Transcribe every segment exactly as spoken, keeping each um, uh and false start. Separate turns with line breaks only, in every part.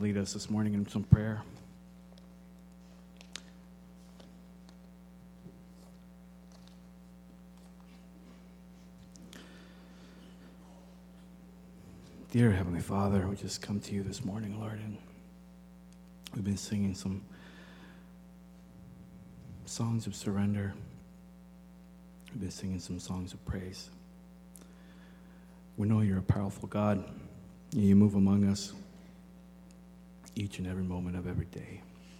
lead us this morning in some prayer. Dear Heavenly Father, we just come to you this morning, Lord, and we've been singing some songs of surrender. We've been singing some songs of praise. We know you're a powerful God. You move among us each and every moment of every day.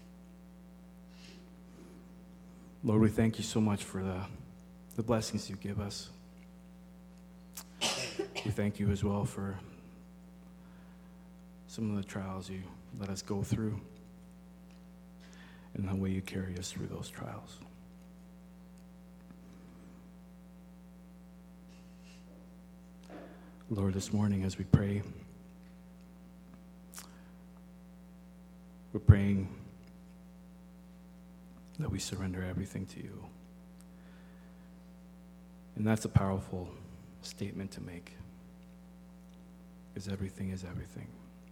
Lord, we thank you so much for the, the blessings you give us. We thank you as well for some of the trials you let us go through and the way you carry us through those trials. Lord, this morning as we pray, we're praying that we surrender everything to you. And that's a powerful statement to make, because everything is everything.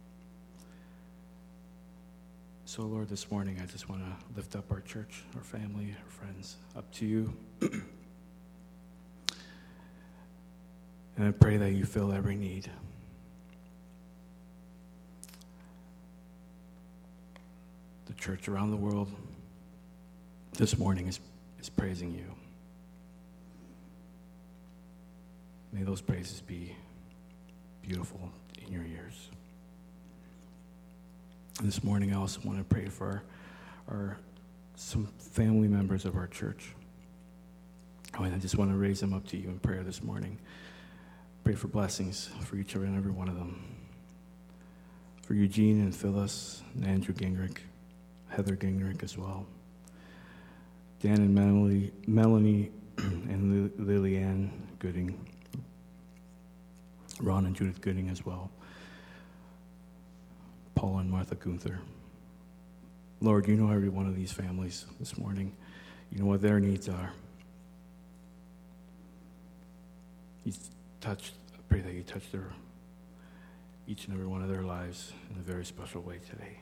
So, Lord, this morning I just want to lift up our church, our family, our friends, up to you. And I pray that you fill every need. The church around the world this morning is, is praising you. May those praises be beautiful in your ears. And this morning I also want to pray for our, our some family members of our church. Oh, and I just want to raise them up to you in prayer this morning. Pray for blessings for each and every one of them. For Eugene and Phyllis and Andrew Gingrich, Heather Gingrich as well. Dan and Melanie, Melanie and Lillianne Gooding. Ron and Judith Gooding as well. Paul and Martha Gunther. Lord, you know every one of these families this morning. You know what their needs are. You touch, I pray that you touch their, each and every one of their lives in a very special way today.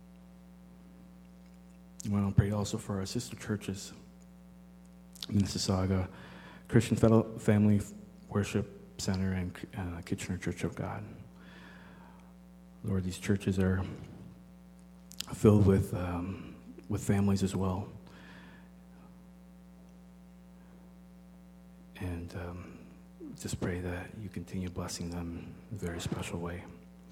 I want to pray also for our sister churches, Mississauga Christian Family Worship Center and uh, Kitchener Church of God. Lord, these churches are filled with um, with families as well. And um, just pray that you continue blessing them in a very special way.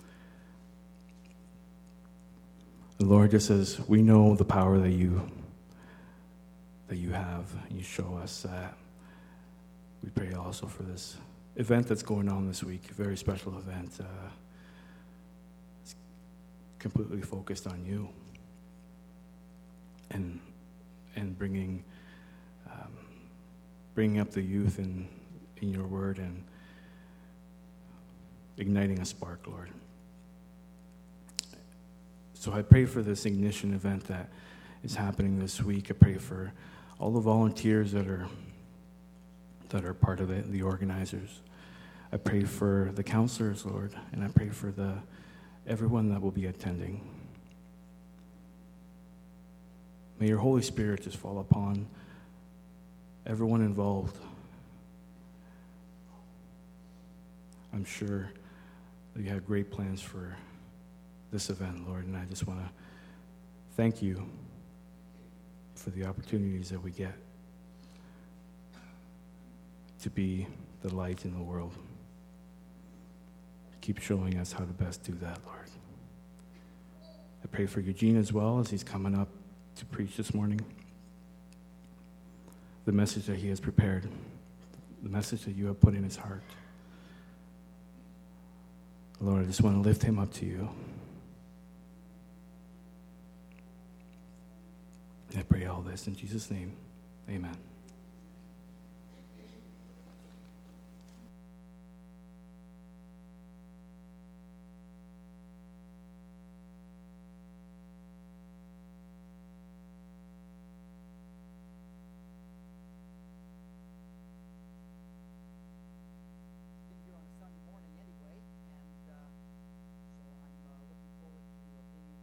And Lord, just as we know the power that you that you have, you show us that, we pray also for this event that's going on this week, a very special event. Uh, it's completely focused on you and and bringing um, bringing up the youth in in your word and igniting a spark, Lord. So I pray for this ignition event that is happening this week. I pray for all the volunteers that are that are part of it, the organizers. I pray for the counselors, Lord, and I pray for the everyone that will be attending. May your Holy Spirit just fall upon everyone involved. I'm sure that you have great plans for this event, Lord, and I just want to thank you for the opportunities that we get to be the light in the world. Keep showing us how to best do that, Lord. I pray for Eugene as well as he's coming up to preach this morning. The message that he has prepared, the message that you have put in his heart. Lord, I just want to lift him up to you. I pray all this in Jesus' name. Amen.
Been here on a Sunday morning anyway, and uh, so I'm uh, looking forward to uh, being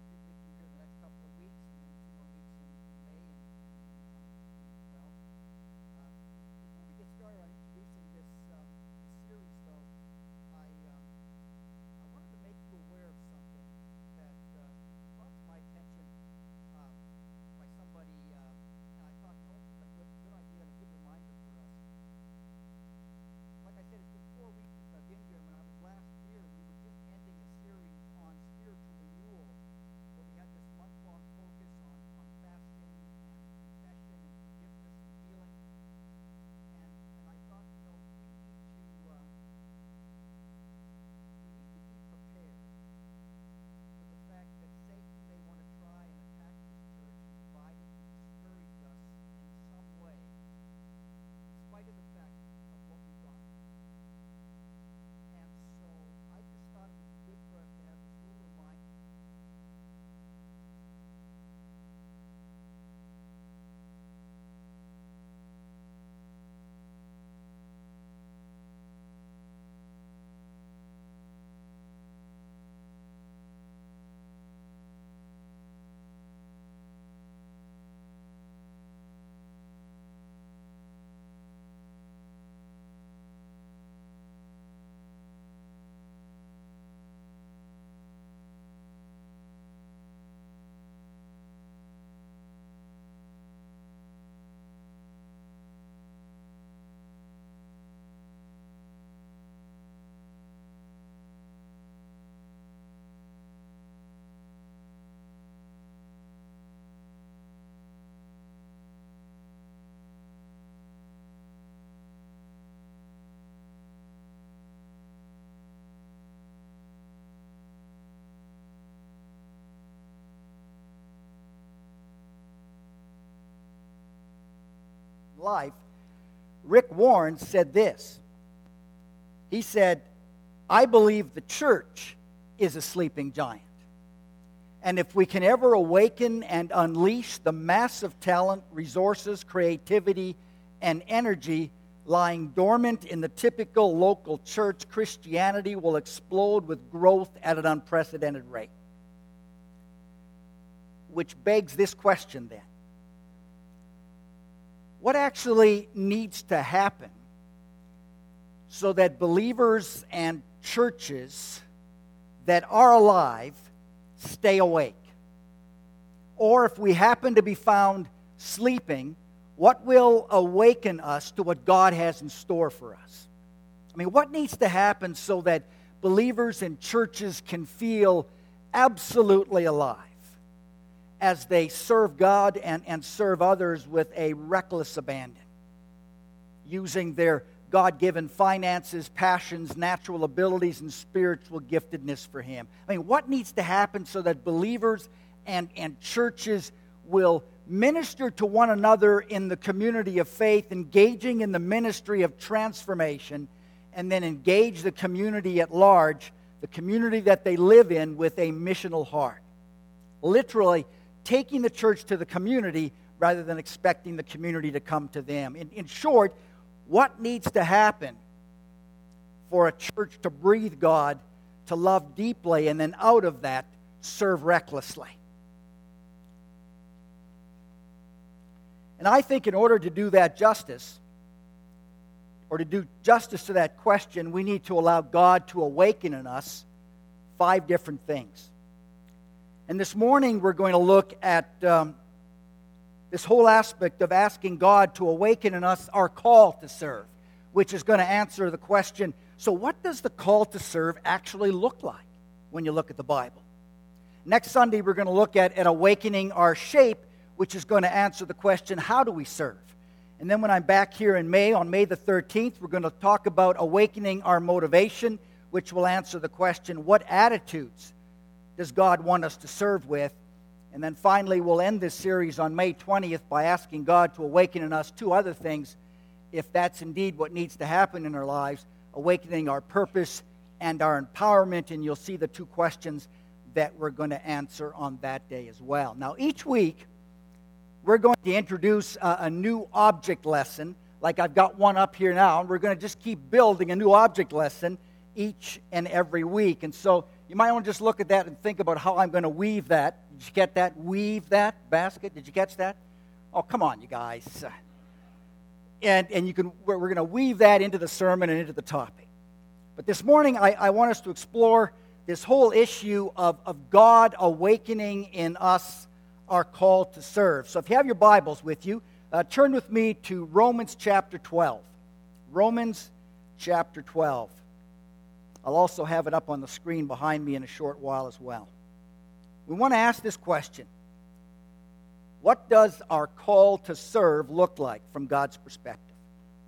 life, Rick Warren said this. He said, I believe the church is a sleeping giant. And if we can ever awaken and unleash the massive talent, resources, creativity, and energy lying dormant in the typical local church, Christianity will explode with growth at an unprecedented rate. Which begs this question then. What actually needs to happen so that believers and churches that are alive stay awake? Or if we happen to be found sleeping, what will awaken us to what God has in store for us? I mean, what needs to happen so that believers and churches can feel absolutely alive as they serve God and, and serve others with a reckless abandon, using their God-given finances, passions, natural abilities, and spiritual giftedness for Him? I mean, what needs to happen so that believers and, and churches will minister to one another in the community of faith, engaging in the ministry of transformation, and then engage the community at large, the community that they live in, with a missional heart? Literally, taking the church to the community rather than expecting the community to come to them. In, in short, what needs to happen for a church to breathe God, to love deeply, and then out of that, serve recklessly? And I think in order to do that justice, or to do justice to that question, we need to allow God to awaken in us five different things. And this morning we're going to look at um, this whole aspect of asking God to awaken in us our call to serve, which is going to answer the question, so what does the call to serve actually look like when you look at the Bible? Next Sunday we're going to look at, at awakening our shape, which is going to answer the question, how do we serve? And then when I'm back here in May, on May the thirteenth, we're going to talk about awakening our motivation, which will answer the question, what attitudes does God want us to serve with? And then finally, we'll end this series on May twentieth by asking God to awaken in us two other things, if that's indeed what needs to happen in our lives, awakening our purpose and our empowerment. And you'll see the two questions that we're going to answer on that day as well. Now, each week, we're going to introduce a, a new object lesson, like I've got one up here now, and we're going to just keep building a new object lesson each and every week. And so you might want to just look at that and think about how I'm going to weave that. Did you get that? Weave that basket? Did you catch that? Oh, come on, you guys. And and you can we're, we're going to weave that into the sermon and into the topic. But this morning, I, I want us to explore this whole issue of, of God awakening in us our call to serve. So if you have your Bibles with you, uh, turn with me to Romans chapter twelve. Romans chapter twelve. I'll also have it up on the screen behind me in a short while as well. We want to ask this question. What does our call to serve look like from God's perspective?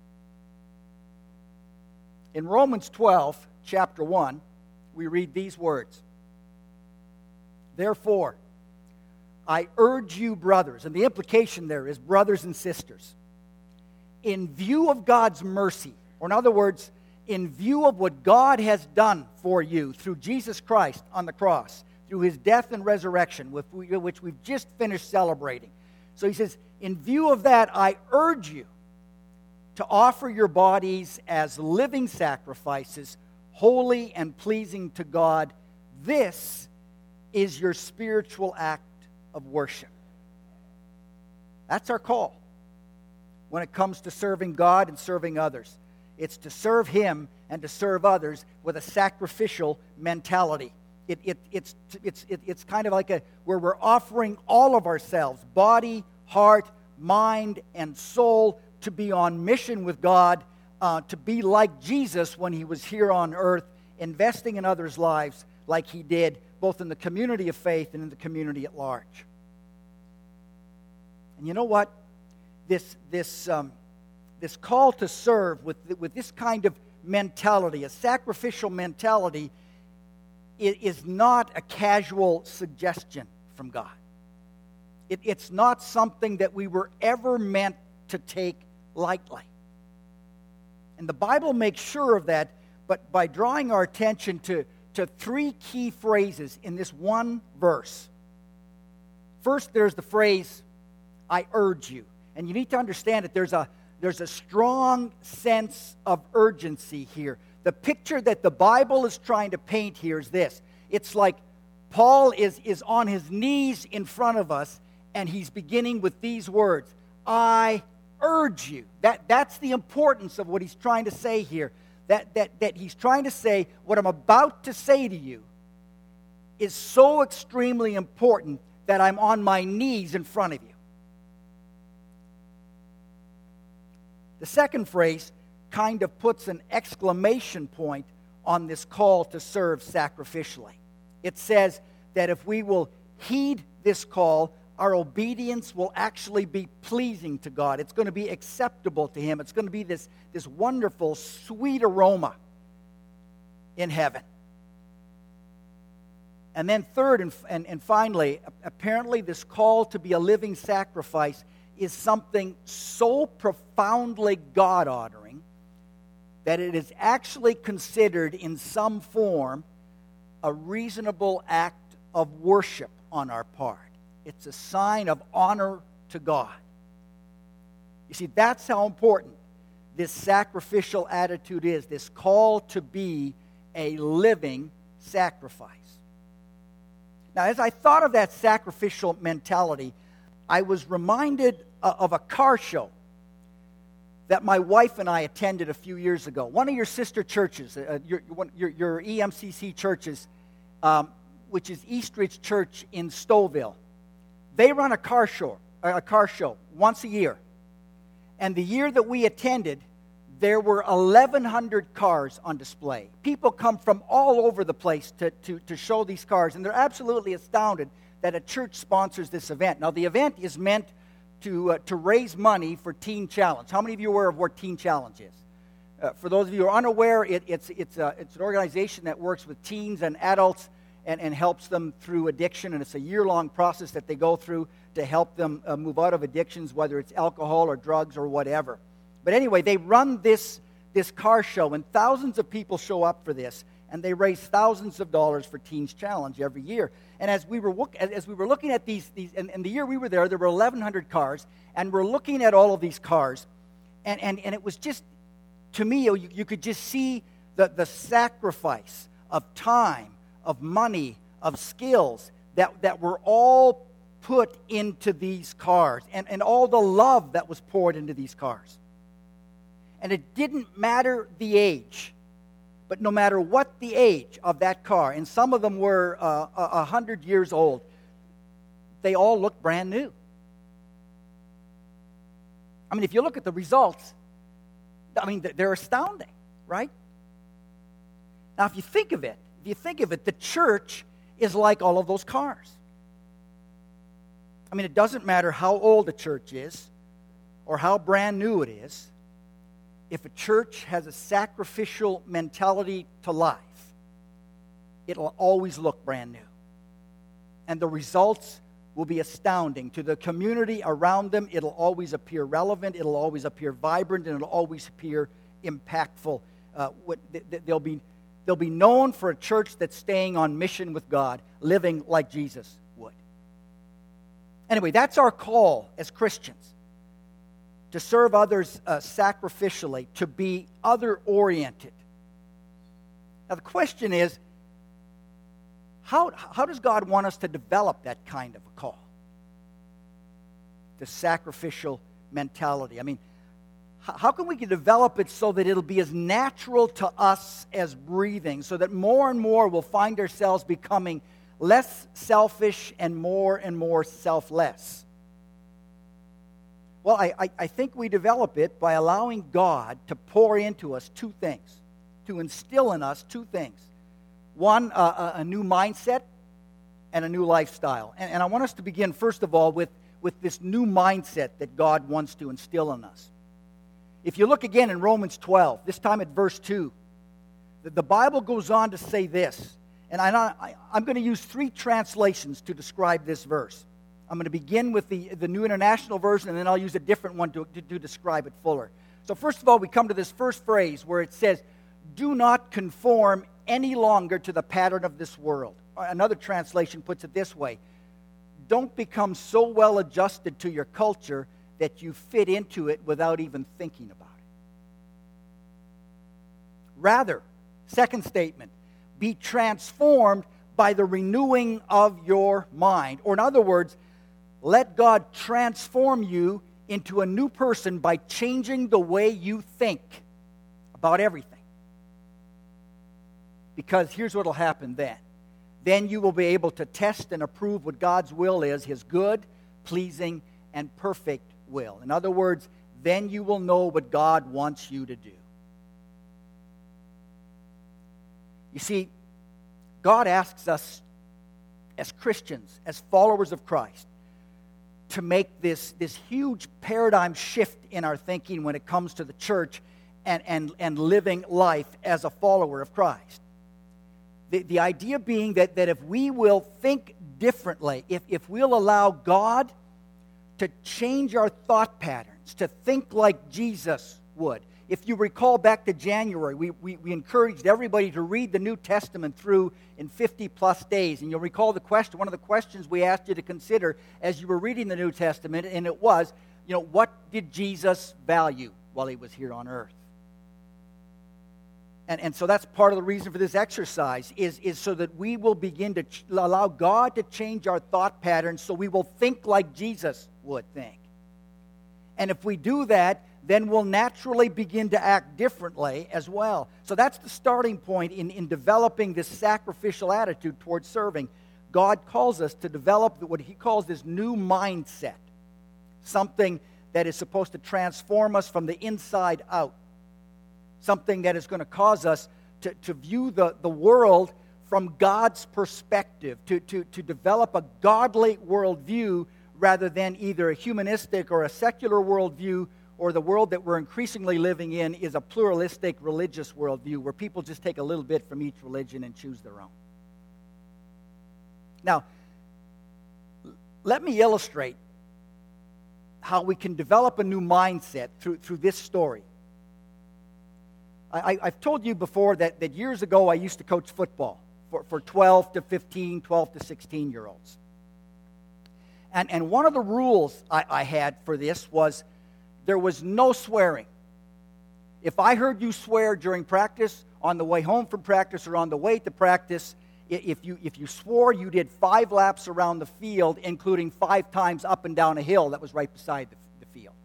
In Romans twelve, chapter one, we read these words. Therefore, I urge you, brothers, and the implication there is brothers and sisters, in view of God's mercy, or in other words, in view of what God has done for you through Jesus Christ on the cross, through His death and resurrection, which we've just finished celebrating. So he says, in view of that, I urge you to offer your bodies as living sacrifices, holy and pleasing to God. This is your spiritual act of worship. That's our call when it comes to serving God and serving others. It's to serve Him and to serve others with a sacrificial mentality. It, it, it's, it's, it, it's kind of like a where we're offering all of ourselves, body, heart, mind, and soul, to be on mission with God, uh, to be like Jesus when He was here on earth, investing in others' lives like He did, both in the community of faith and in the community at large. And you know what? This, this, um, this call to serve with, with this kind of mentality, a sacrificial mentality, is not a casual suggestion from God. It, it's not something that we were ever meant to take lightly. And the Bible makes sure of that, but by drawing our attention to, to three key phrases in this one verse. First, there's the phrase, I urge you. And you need to understand that there's a, there's a strong sense of urgency here. The picture that the Bible is trying to paint here is this. It's like Paul is, is on his knees in front of us, and he's beginning with these words, I urge you. That, that's the importance of what he's trying to say here. That, that, that he's trying to say, what I'm about to say to you is so extremely important that I'm on my knees in front of you. The second phrase kind of puts an exclamation point on this call to serve sacrificially. It says that if we will heed this call, our obedience will actually be pleasing to God. It's going to be acceptable to Him. It's going to be this, this wonderful, sweet aroma in heaven. And then third and, and, and finally, apparently this call to be a living sacrifice is something so profoundly God-honoring that it is actually considered in some form a reasonable act of worship on our part. It's a sign of honor to God. You see, that's how important this sacrificial attitude is, this call to be a living sacrifice. Now, as I thought of that sacrificial mentality, I was reminded of a car show that my wife and I attended a few years ago. One of your sister churches, uh, your, your, your E M C C churches, um, which is Eastridge Church in Stouffville, they run a car show, a car show once a year. And the year that we attended, there were eleven hundred cars on display. People come from all over the place to, to, to show these cars, and they're absolutely astounded that a church sponsors this event. Now, the event is meant to, uh, to raise money for Teen Challenge. How many of you are aware of what Teen Challenge is? Uh, for those of you who are unaware, it, it's, it's, a, it's an organization that works with teens and adults and, and helps them through addiction, and it's a year-long process that they go through to help them uh, move out of addictions, whether it's alcohol or drugs or whatever. But anyway, they run this, this car show, and thousands of people show up for this, and they raise thousands of dollars for Teens Challenge every year. And as we were look, as we were looking at these, these and, and the year we were there, there were eleven hundred cars, and we're looking at all of these cars, and, and, and it was just, to me, you, you could just see the, the sacrifice of time, of money, of skills that, that were all put into these cars, and, and all the love that was poured into these cars. And it didn't matter the age, but no matter what the age of that car, and some of them were uh, a hundred years old, they all looked brand new. I mean, if you look at the results, I mean, they're astounding, right? Now, if you think of it, if you think of it, the church is like all of those cars. I mean, it doesn't matter how old a church is or how brand new it is. If a church has a sacrificial mentality to life, it'll always look brand new. And the results will be astounding. To the community around them, it'll always appear relevant, it'll always appear vibrant, and it'll always appear impactful. Uh, what, they'll be, they'll be known for a church that's staying on mission with God, living like Jesus would. Anyway, that's our call as Christians. To serve others uh, sacrificially, to be other-oriented. Now the question is, how, how does God want us to develop that kind of a call? The sacrificial mentality. I mean, how, how can we develop it so that it'll be as natural to us as breathing, so that more and more we'll find ourselves becoming less selfish and more and more selfless? Well, I, I, I think we develop it by allowing God to pour into us two things, to instill in us two things. One, uh, a, a new mindset and a new lifestyle. And, and I want us to begin, first of all, with, with this new mindset that God wants to instill in us. If you look again in Romans twelve, this time at verse two, the, the Bible goes on to say this, and I, I, I'm going to use three translations to describe this verse. I'm going to begin with the, the New International Version, and then I'll use a different one to, to, to describe it fuller. So first of all, we come to this first phrase where it says, do not conform any longer to the pattern of this world. Another translation puts it this way, don't become so well adjusted to your culture that you fit into it without even thinking about it. Rather, second statement, be transformed by the renewing of your mind. Or in other words, let God transform you into a new person by changing the way you think about everything. Because here's what will happen then. Then you will be able to test and approve what God's will is, His good, pleasing, and perfect will. In other words, then you will know what God wants you to do. You see, God asks us as Christians, as followers of Christ, to make this, this huge paradigm shift in our thinking when it comes to the church and, and, and living life as a follower of Christ. The, the idea being that, that if we will think differently, if, if we'll allow God to change our thought patterns, to think like Jesus would. If you recall back to January, we, we, we encouraged everybody to read the New Testament through in fifty plus days. And you'll recall the question, one of the questions we asked you to consider as you were reading the New Testament, and it was, you know, what did Jesus value while He was here on earth? And, and so that's part of the reason for this exercise, is, is so that we will begin to ch- allow God to change our thought patterns so we will think like Jesus would think. And if we do that, then we'll naturally begin to act differently as well. So that's the starting point in, in developing this sacrificial attitude towards serving. God calls us to develop what He calls this new mindset, something that is supposed to transform us from the inside out, something that is going to cause us to, to view the, the world from God's perspective, to, to, to develop a godly worldview rather than either a humanistic or a secular worldview, or the world that we're increasingly living in is a pluralistic religious worldview where people just take a little bit from each religion and choose their own. Now, let me illustrate how we can develop a new mindset through, through this story. I, I've told you before that, that years ago I used to coach football for, for twelve to fifteen, twelve to sixteen-year-olds. And, and one of the rules I, I had for this was there was no swearing. If I heard you swear during practice, on the way home from practice or on the way to practice, if you, if you swore, you did five laps around the field, including five times up and down a hill that was right beside the, the field.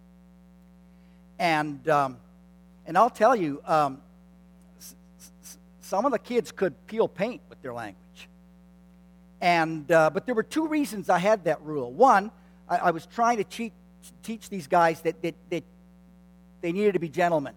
And... Um, And I'll tell you, um, s- s- some of the kids could peel paint with their language. And uh, but there were two reasons I had that rule. One, I, I was trying to cheat, teach these guys that, that, that they needed to be gentlemen.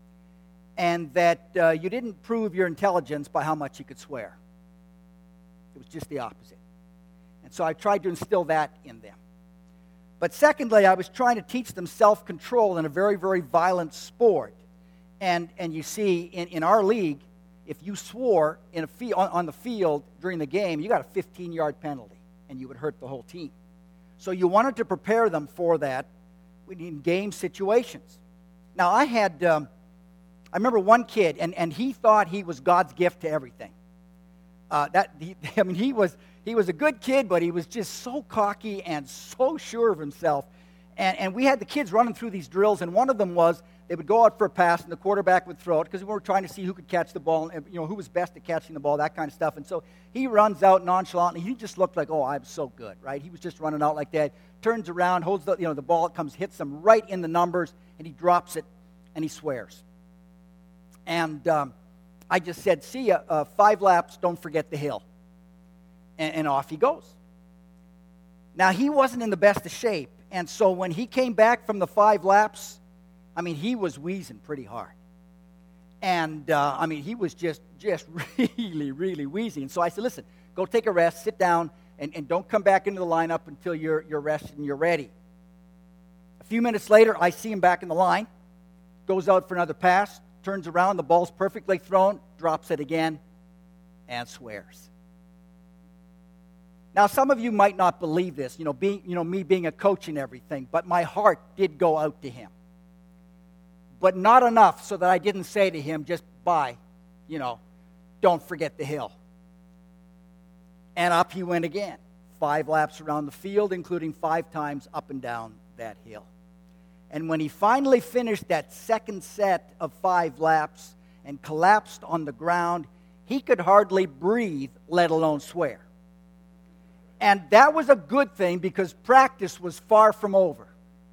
And that uh, you didn't prove your intelligence by how much you could swear. It was just the opposite. And so I tried to instill that in them. But secondly, I was trying to teach them self-control in a very, very violent sport. And and you see, in, in our league, if you swore in a fie- on, on the field during the game, you got a fifteen-yard penalty, and you would hurt the whole team. So you wanted to prepare them for that in game situations. Now, I had, um, I remember one kid, and, and he thought he was God's gift to everything. Uh, that he, I mean, he was he was a good kid, but he was just so cocky and so sure of himself. And, and we had the kids running through these drills, and one of them was they would go out for a pass, and the quarterback would throw it, because we were trying to see who could catch the ball, and, you know, who was best at catching the ball, that kind of stuff. And so he runs out nonchalantly. He just looked like, oh, I'm so good, right? He was just running out like that. Turns around, holds the, you know, the ball, it comes, hits him right in the numbers, and he drops it, and he swears. And um, I just said, see ya, uh, five laps, don't forget the hill. And, and off he goes. Now, he wasn't in the best of shape, and so when he came back from the five laps, I mean, he was wheezing pretty hard. And, uh, I mean, he was just just really, really wheezing. And so I said, listen, go take a rest, sit down, and, and don't come back into the lineup until you're, you're rested and you're ready. A few minutes later, I see him back in the line, goes out for another pass, turns around, the ball's perfectly thrown, drops it again, and swears. Now, some of you might not believe this, you know, being, you know, me being a coach and everything, but my heart did go out to him. But not enough so that I didn't say to him, just bye, you know, don't forget the hill. And up he went again. Five laps around the field, including five times up and down that hill. And when he finally finished that second set of five laps and collapsed on the ground, he could hardly breathe, let alone swear. And that was a good thing because practice was far from over.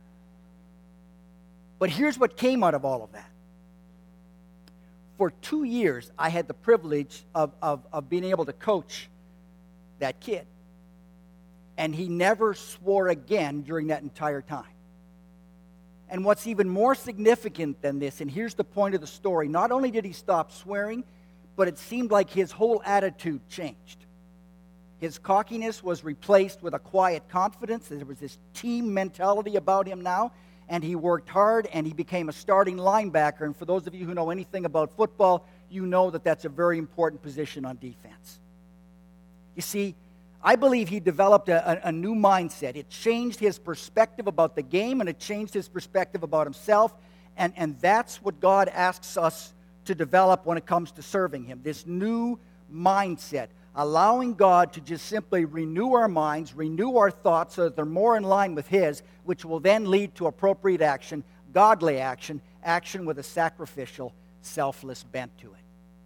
But here's what came out of all of that. For two years, I had the privilege of, of, of being able to coach that kid. And he never swore again during that entire time. And what's even more significant than this, and here's the point of the story, not only did he stop swearing, but it seemed like his whole attitude changed. His cockiness was replaced with a quiet confidence. There was this team mentality about him now, and he worked hard, and he became a starting linebacker. And for those of you who know anything about football, you know that that's a very important position on defense. You see, I believe he developed a, a, a new mindset. It changed his perspective about the game, and it changed his perspective about himself. And, and that's what God asks us to develop when it comes to serving him, this new mindset, allowing God to just simply renew our minds, renew our thoughts so that they're more in line with his, which will then lead to appropriate action, godly action, action with a sacrificial, selfless bent to it.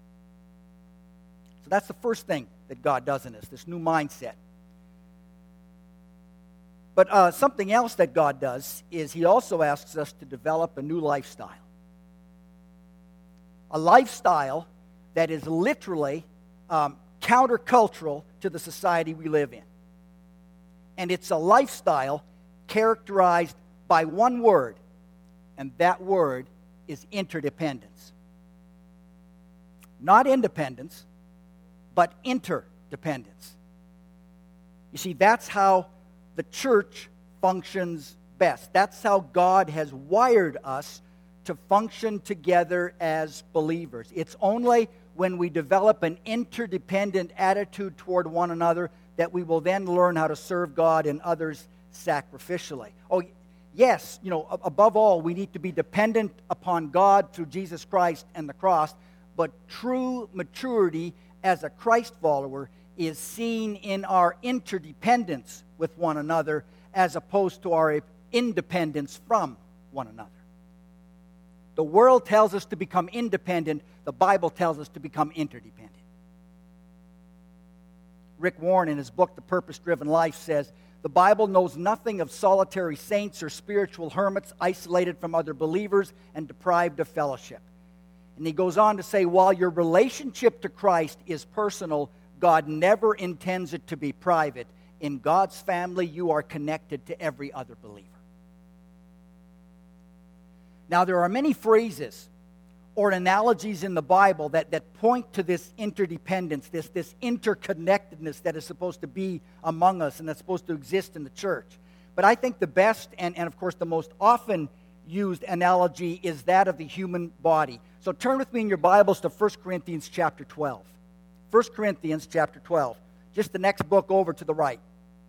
So that's the first thing that God does in us, this new mindset. But uh, something else that God does is he also asks us to develop a new lifestyle. A lifestyle that is literally um, countercultural to the society we live in. And it's a lifestyle characterized by one word, and that word is interdependence. Not independence, but interdependence. You see, that's how the church functions best. That's how God has wired us to function together as believers. It's only when we develop an interdependent attitude toward one another that we will then learn how to serve God and others sacrificially. Oh, yes, you know, above all, we need to be dependent upon God through Jesus Christ and the cross, but true maturity as a Christ follower is seen in our interdependence with one another as opposed to our independence from one another. The world tells us to become independent. The Bible tells us to become interdependent. Rick Warren, in his book, The Purpose-Driven Life, says, the Bible knows nothing of solitary saints or spiritual hermits isolated from other believers and deprived of fellowship. And he goes on to say, while your relationship to Christ is personal, God never intends it to be private. In God's family, you are connected to every other believer. Now, there are many phrases or analogies in the Bible that, that point to this interdependence, this, this interconnectedness that is supposed to be among us and that's supposed to exist in the church. But I think the best and, and of course, the most often used analogy is that of the human body. So turn with me in your Bibles to First Corinthians chapter twelve. First Corinthians chapter twelve. Just the next book over to the right.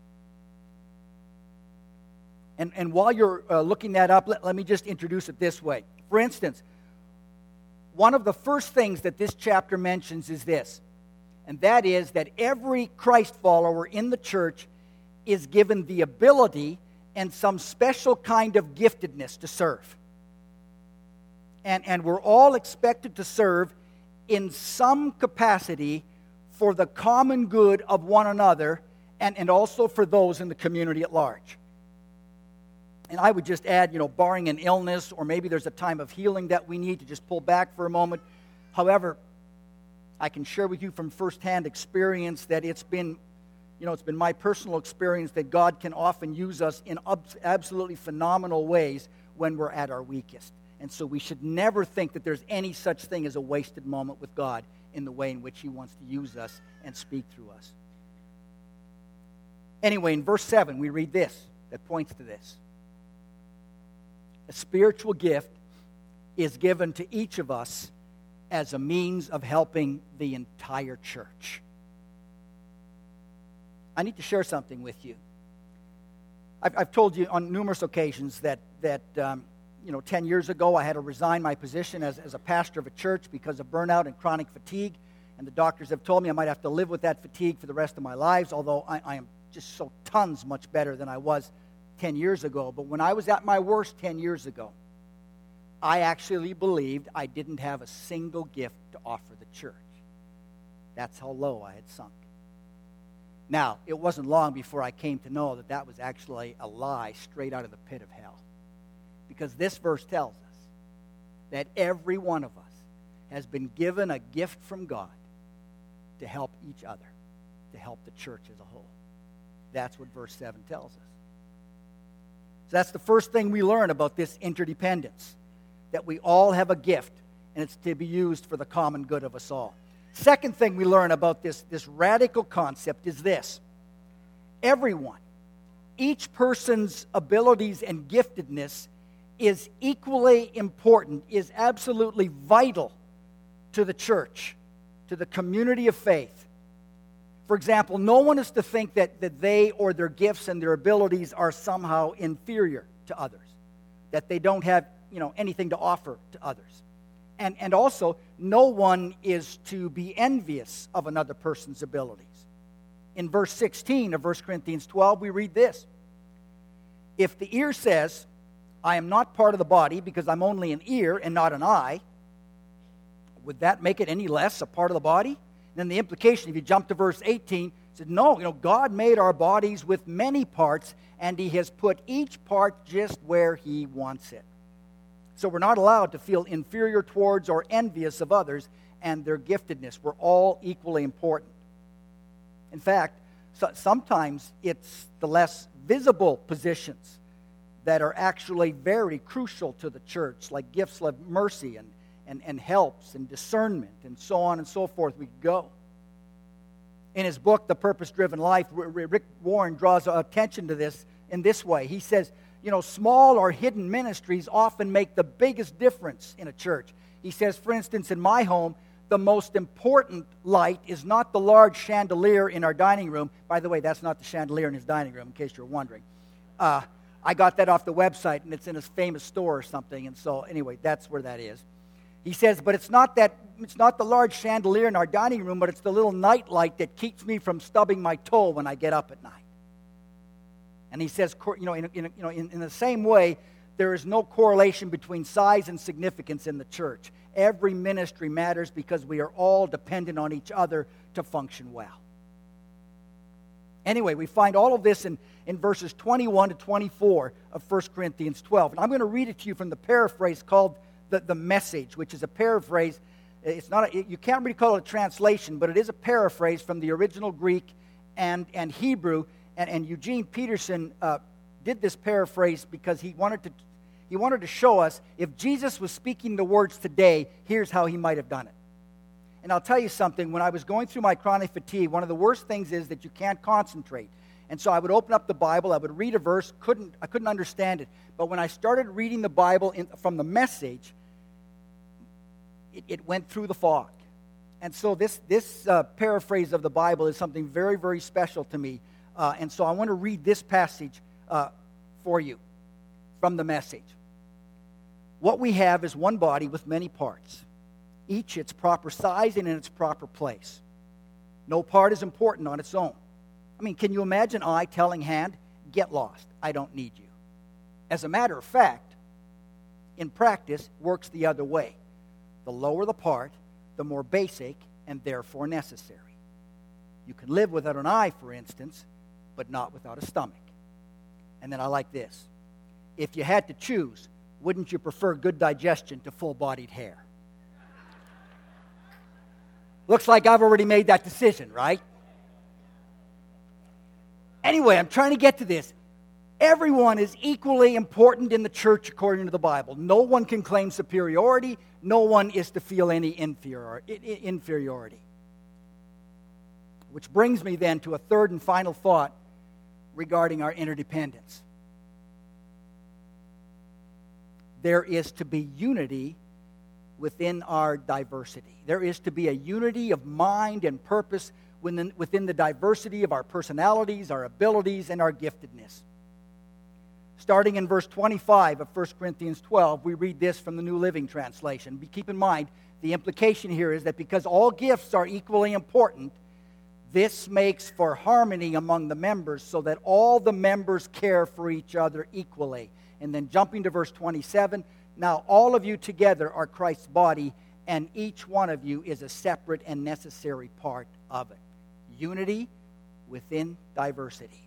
And, and while you're uh, looking that up, let, let me just introduce it this way. For instance, one of the first things that this chapter mentions is this, and that is that every Christ follower in the church is given the ability and some special kind of giftedness to serve. And, and we're all expected to serve in some capacity for the common good of one another and, and also for those in the community at large. And I would just add, you know, barring an illness or maybe there's a time of healing that we need to just pull back for a moment. However, I can share with you from firsthand experience that it's been, you know, it's been my personal experience that God can often use us in absolutely phenomenal ways when we're at our weakest. And so we should never think that there's any such thing as a wasted moment with God in the way in which he wants to use us and speak through us. Anyway, in verse seven, we read this that points to this. A spiritual gift is given to each of us as a means of helping the entire church. I need to share something with you. I've, I've told you on numerous occasions that, that um, you know, ten years ago I had to resign my position as, as a pastor of a church because of burnout and chronic fatigue. And the doctors have told me I might have to live with that fatigue for the rest of my lives, although I, I am just so tons much better than I was ten years ago. But when I was at my worst ten years ago, I actually believed I didn't have a single gift to offer the church. That's how low I had sunk. Now, it wasn't long before I came to know that that was actually a lie straight out of the pit of hell. Because this verse tells us that every one of us has been given a gift from God to help each other, to help the church as a whole. That's what verse seven tells us. So that's the first thing we learn about this interdependence, that we all have a gift, and it's to be used for the common good of us all. Second thing we learn about this, this radical concept is this. Everyone, each person's abilities and giftedness is equally important, is absolutely vital to the church, to the community of faith. For example, no one is to think that, that they or their gifts and their abilities are somehow inferior to others, that they don't have, you know, anything to offer to others. And, and also, no one is to be envious of another person's abilities. In verse sixteen of First Corinthians twelve, we read this. If the ear says, I am not part of the body because I'm only an ear and not an eye, would that make it any less a part of the body? And then the implication, if you jump to verse eighteen, says, no, you know, God made our bodies with many parts, and He has put each part just where He wants it. So we're not allowed to feel inferior towards or envious of others and their giftedness. We're all equally important. In fact, so sometimes it's the less visible positions that are actually very crucial to the church, like gifts of mercy and, and, and helps and discernment and so on and so forth. We could go. In his book, The Purpose-Driven Life, Rick Warren draws attention to this in this way. He says, you know, small or hidden ministries often make the biggest difference in a church. He says, for instance, in my home, the most important light is not the large chandelier in our dining room. By the way, that's not the chandelier in his dining room, in case you're wondering. Uh, I got that off the website, and it's in a famous store or something, and so anyway, that's where that is. He says, but it's not that it's not the large chandelier in our dining room, but it's the little night light that keeps me from stubbing my toe when I get up at night. And he says, you know, in, in, you know, in, in the same way, there is no correlation between size and significance in the church. Every ministry matters because we are all dependent on each other to function well. Anyway, we find all of this in, in verses twenty-one to twenty-four of First Corinthians twelve. And I'm going to read it to you from the paraphrase called the, the Message, which is a paraphrase. It's not a, you can't really call it a translation, but it is a paraphrase from the original Greek and, and Hebrew. And, and Eugene Peterson uh, did this paraphrase because he wanted to he wanted to show us if Jesus was speaking the words today, here's how he might have done it. And I'll tell you something, when I was going through my chronic fatigue, one of the worst things is that you can't concentrate. And so I would open up the Bible, I would read a verse, couldn't I couldn't understand it. But when I started reading the Bible in, from the Message, it, it went through the fog. And so this, this uh, paraphrase of the Bible is something very, very special to me. Uh, and so I want to read this passage uh, for you from the Message. What we have is one body with many parts, each its proper size and in its proper place. No part is important on its own. I mean, can you imagine eye telling hand, get lost, I don't need you? As a matter of fact, in practice, works the other way. The lower the part, the more basic and therefore necessary. You can live without an eye, for instance, but not without a stomach. And then I like this. If you had to choose, wouldn't you prefer good digestion to full-bodied hair? Looks like I've already made that decision, right? Anyway, I'm trying to get to this. Everyone is equally important in the church according to the Bible. No one can claim superiority. No one is to feel any inferior, inferiority. Which brings me then to a third and final thought regarding our interdependence. There is to be unity within our diversity. There is to be a unity of mind and purpose within, within the diversity of our personalities, our abilities, and our giftedness. Starting in verse twenty-five of First Corinthians twelve, we read this from the New Living Translation. Be, keep in mind, the implication here is that because all gifts are equally important, this makes for harmony among the members so that all the members care for each other equally. And then jumping to verse twenty-seven, now all of you together are Christ's body, and each one of you is a separate and necessary part of it. Unity within diversity.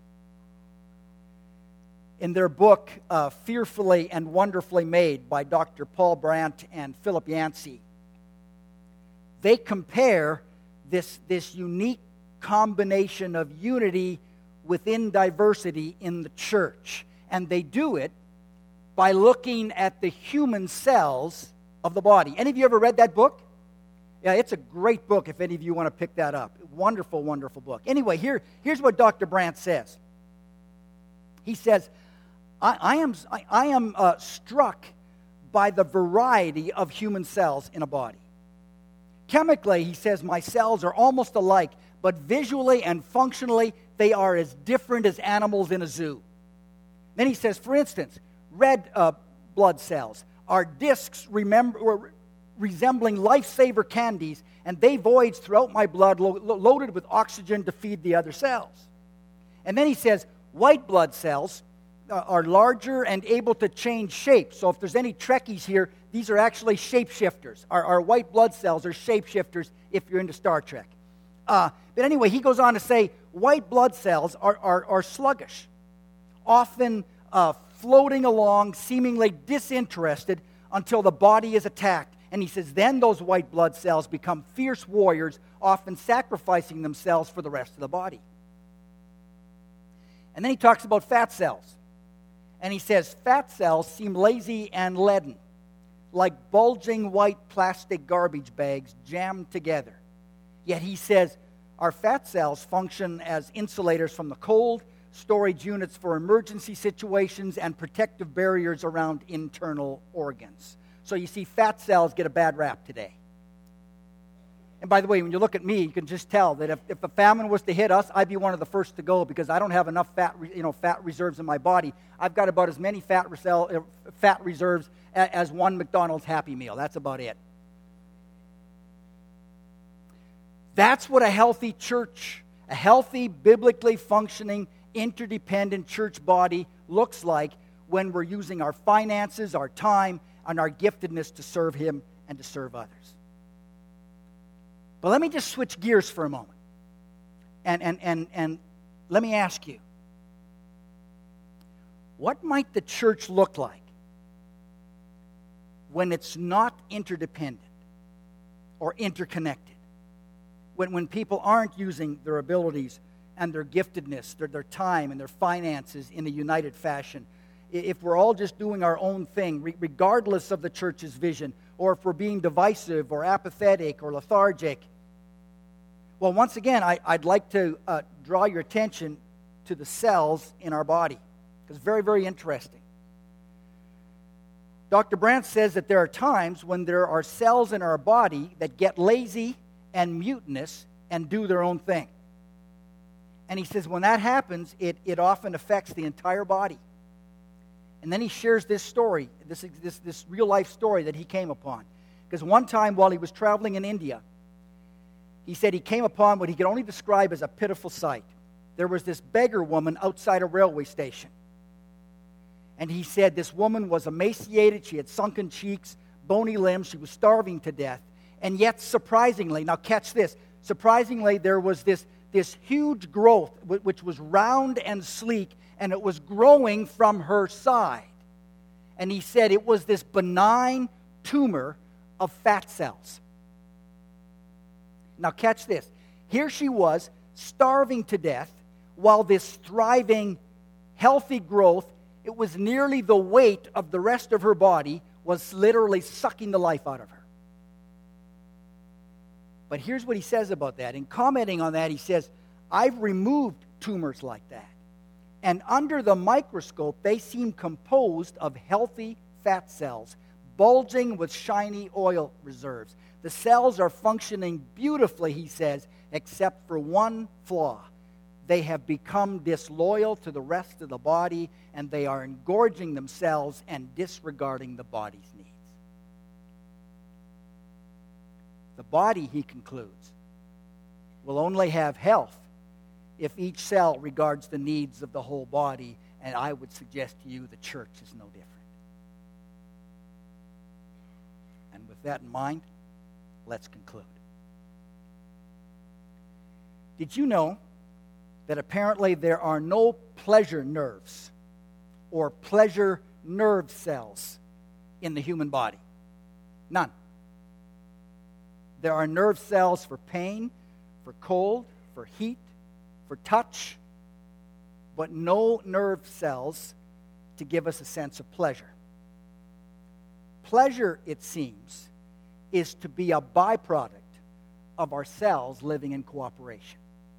In their book, uh, Fearfully and Wonderfully Made by Doctor Paul Brandt and Philip Yancey, they compare this, this unique combination of unity within diversity in the church. And they do it by looking at the human cells of the body. Any of you ever read that book? Yeah, it's a great book if any of you want to pick that up. Wonderful, wonderful book. Anyway, here, here's what Doctor Brandt says. He says, I, I am, I, I am uh, struck by the variety of human cells in a body. Chemically, he says, my cells are almost alike, but visually and functionally, they are as different as animals in a zoo. Then he says, for instance, red uh, blood cells are discs remember, or resembling lifesaver candies, and they voyage throughout my blood lo- loaded with oxygen to feed the other cells. And then he says, white blood cells uh, are larger and able to change shape. So if there's any Trekkies here, these are actually shapeshifters. Our, our white blood cells are shapeshifters if you're into Star Trek. Uh, but anyway, he goes on to say, white blood cells are, are, are sluggish, often uh, floating along, seemingly disinterested until the body is attacked. And he says, then those white blood cells become fierce warriors, often sacrificing themselves for the rest of the body. And then he talks about fat cells. And he says, fat cells seem lazy and leaden, like bulging white plastic garbage bags jammed together. Yet he says, our fat cells function as insulators from the cold, storage units for emergency situations, and protective barriers around internal organs. So you see, fat cells get a bad rap today. And by the way, when you look at me, you can just tell that if, if a famine was to hit us, I'd be one of the first to go because I don't have enough fat, you know, fat reserves in my body. I've got about as many fat, resel- fat reserves as one McDonald's Happy Meal. That's about it. That's what a healthy church, a healthy, biblically functioning, interdependent church body looks like when we're using our finances, our time, and our giftedness to serve Him and to serve others. But let me just switch gears for a moment. And, and, and, and let me ask you, what might the church look like when it's not interdependent or interconnected? When, when people aren't using their abilities and their giftedness, their, their time and their finances in a united fashion? If we're all just doing our own thing, regardless of the church's vision, or if we're being divisive or apathetic or lethargic. Well, once again, I, I'd like to uh, draw your attention to the cells in our body. It's very, very interesting. Doctor Brandt says that there are times when there are cells in our body that get lazy and mutinous and do their own thing. And he says when that happens, it, it often affects the entire body. And then he shares this story, this, this, this real-life story that he came upon. Because one time while he was traveling in India, he said he came upon what he could only describe as a pitiful sight. There was this beggar woman outside a railway station. And he said this woman was emaciated, she had sunken cheeks, bony limbs, she was starving to death. And yet, surprisingly, now catch this, surprisingly there was this, this huge growth, which was round and sleek, and it was growing from her side. And he said it was this benign tumor of fat cells. Now catch this. Here she was, starving to death, while this thriving, healthy growth, it was nearly the weight of the rest of her body, was literally sucking the life out of her. But here's what he says about that. In commenting on that, he says, I've removed tumors like that. And under the microscope, they seem composed of healthy fat cells, bulging with shiny oil reserves. The cells are functioning beautifully, he says, except for one flaw. They have become disloyal to the rest of the body, and they are engorging themselves and disregarding the body's needs. The body, he concludes, will only have health if each cell regards the needs of the whole body, and I would suggest to you the church is no different. And with that in mind, let's conclude. Did you know that apparently there are no pleasure nerves or pleasure nerve cells in the human body? None. There are nerve cells for pain, for cold, for heat, for touch, but no nerve cells to give us a sense of pleasure. Pleasure, it seems, is to be a byproduct of our cells living in cooperation.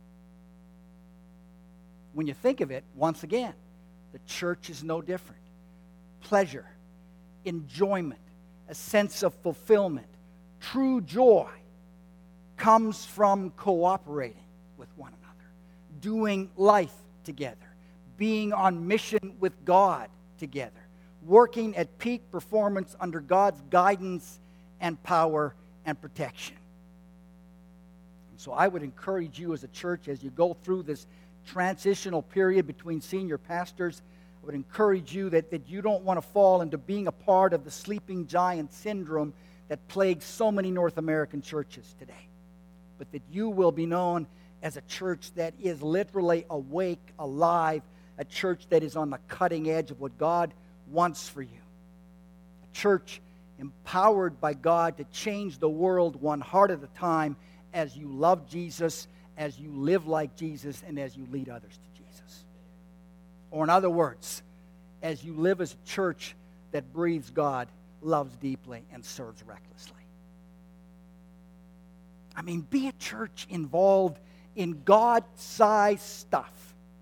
When you think of it, once again, the church is no different. Pleasure, enjoyment, a sense of fulfillment, true joy comes from cooperating with one another, doing life together, being on mission with God together, working at peak performance under God's guidance and power and protection. And so I would encourage you as a church, as you go through this transitional period between senior pastors, I would encourage you that, that you don't want to fall into being a part of the sleeping giant syndrome that plagues so many North American churches today, but that you will be known as a church that is literally awake, alive, a church that is on the cutting edge of what God wants for you, a church empowered by God to change the world one heart at a time as you love Jesus, as you live like Jesus, and as you lead others to Jesus. Or in other words, as you live as a church that breathes God, loves deeply, and serves recklessly. I mean, be a church involved in God-sized stuff.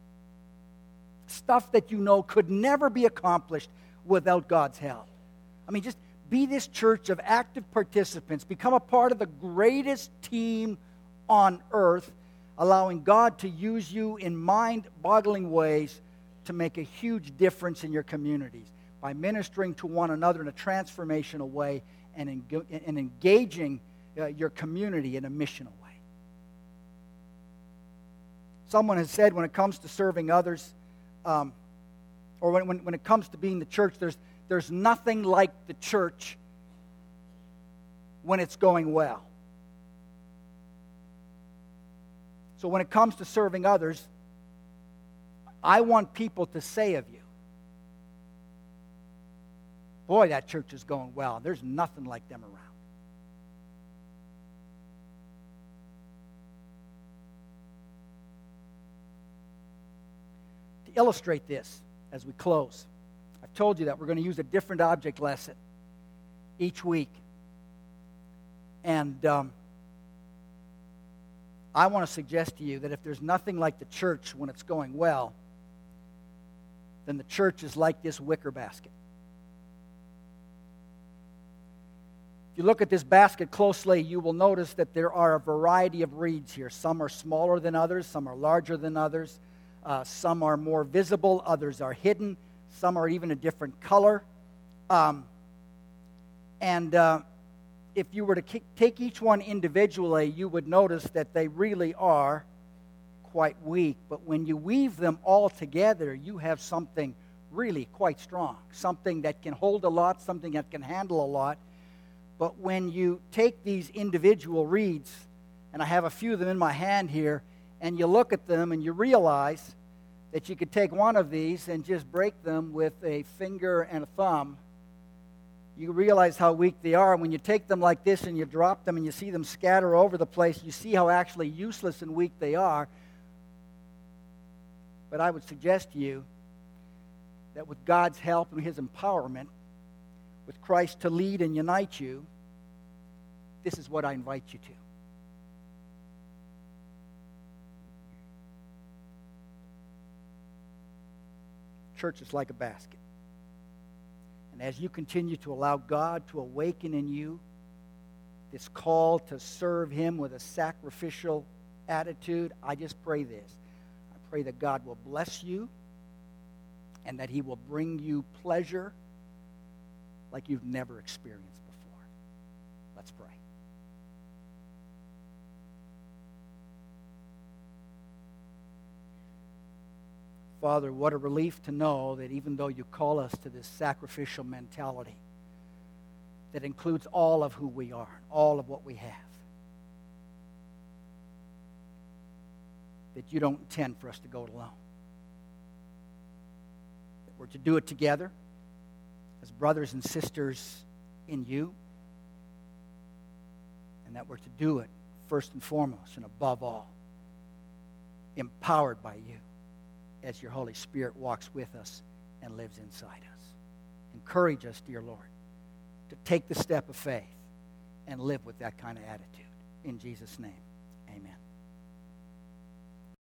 Stuff that you know could never be accomplished without God's help. I mean, just be this church of active participants. Become a part of the greatest team on earth, allowing God to use you in mind-boggling ways to make a huge difference in your communities by ministering to one another in a transformational way and, en- and engaging uh, your community in a missional way. Someone has said when it comes to serving others, um, or when, when, when it comes to being the church, there's, there's nothing like the church when it's going well. So when it comes to serving others, I want people to say of you, boy, that church is going well. There's nothing like them around. To illustrate this as we close, I've told you that we're going to use a different object lesson each week. And um, I want to suggest to you that if there's nothing like the church when it's going well, then the church is like this wicker basket. If you look at this basket closely, you will notice that there are a variety of reeds here. Some are smaller than others, some are larger than others, uh, some are more visible, others are hidden, some are even a different color. Um, and uh, if you were to k- take each one individually, you would notice that they really are quite weak. But when you weave them all together, you have something really quite strong, something that can hold a lot, something that can handle a lot. But when you take these individual reeds, and I have a few of them in my hand here, and you look at them and you realize that you could take one of these and just break them with a finger and a thumb, you realize how weak they are. When you take them like this and you drop them and you see them scatter over the place, you see how actually useless and weak they are. But I would suggest to you that with God's help and His empowerment, with Christ to lead and unite you, this is what I invite you to. Church is like a basket. And And as you continue to allow God to awaken in you this call to serve him with a sacrificial attitude, I just pray this. I pray that God will bless you and that he will bring you pleasure like you've never experienced before. Let's pray. Father, what a relief to know that even though you call us to this sacrificial mentality that includes all of who we are, all of what we have, that you don't intend for us to go it alone. That we're to do it together as brothers and sisters in you, and that we're to do it first and foremost and above all, empowered by you as your Holy Spirit walks with us and lives inside us. Encourage us, dear Lord, to take the step of faith and live with that kind of attitude. In Jesus' name.